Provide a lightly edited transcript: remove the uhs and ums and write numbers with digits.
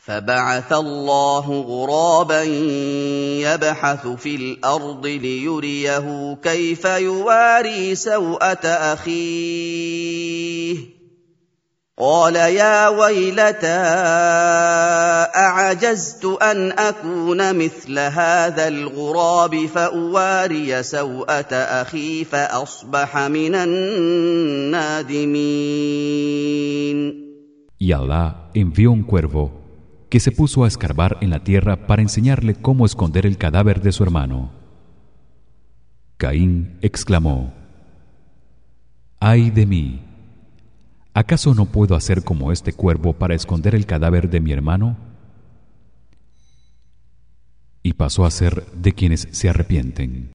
فبعث الله غرابا يبحث في الأرض ليريه كيف يواري سوءة أخيه قال يا ويلتى أعجزت أن أكون مثل هذا الغراب فأواري سوءة أخي فأصبح من النادمين. Y Alá envió un cuervo que se puso a escarbar en la tierra para enseñarle cómo esconder el cadáver de su hermano. Caín exclamó: ¡Ay de mí! ¿Acaso no puedo hacer como este cuervo para esconder el cadáver de mi hermano? Y pasó a ser de quienes se arrepienten.